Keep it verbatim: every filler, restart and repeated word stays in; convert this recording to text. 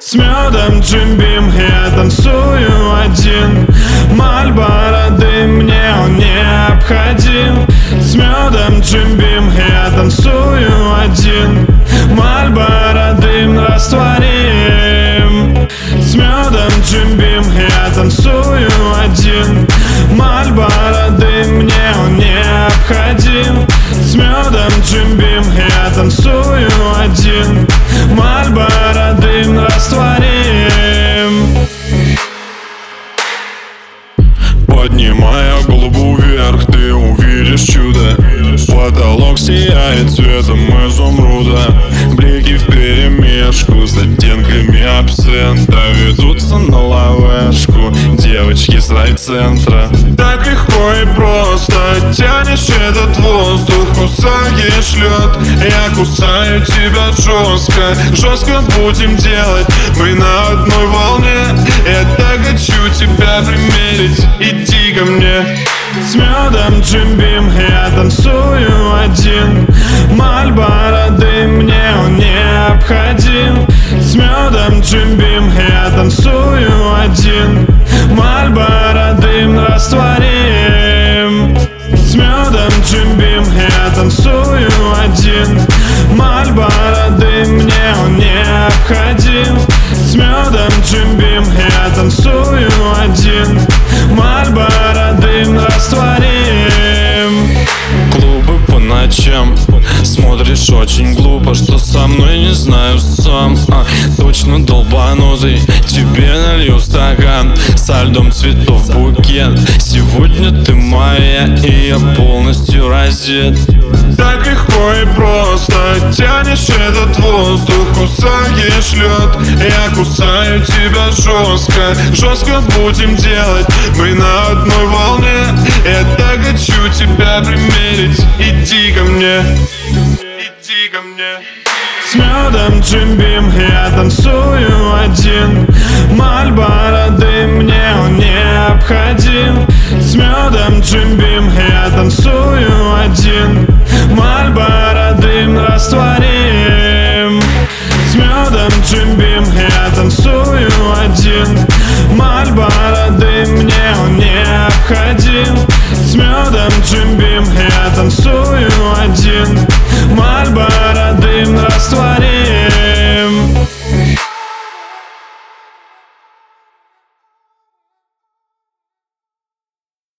С медом джимбим я танцую один. Мальборо дым, мне он необходим. С медом джимбим я танцую один. Мальборо дым растворим. С медом джимбим я танцую один. Мальборо дым, мне он необходим. С медом джимбим я танцую один. Мальборо дым растворим. Поднимая голову вверх, ты увидишь чудо. Потолок сияет цветом изумруда. Блики вперемешку с оттенками абсента ведутся на ловешку девочки с райцентра. Так легко и просто тянешь этот воздух, кусаешь лед. Я кусаю тебя жестко, жестко будем делать. Мы на одной волне, я так хочу тебя примерить. Иди ко мне. С медом джимбим я танцую один. Мальборо дым, мне он необходим. С медом джимбим я танцую один. Мальборо дым растворим. С медом джимбим я танцую один. Мальборо дым, мне он необходим. С медом джимбим я танцую один. Мальборо дым растворим. Клубы по ночам, смотришь очень глупо, что со мной не знаю сам. а, Точно долбанутый, тебе налью стакан со льдом цветов букет. Сегодня ты моя, и я полностью раздет. Так легко и просто тянешь этот воздух, кусаешь лед. Я кусаю тебя жестко, жестко будем делать. Мы на одной волне, я так хочу тебя примерить. Иди ко мне, иди ко мне. С медом джимбим я танцую один. Мальборо дым, мне он необходим. С медом джимбим я танцую один. Мальборо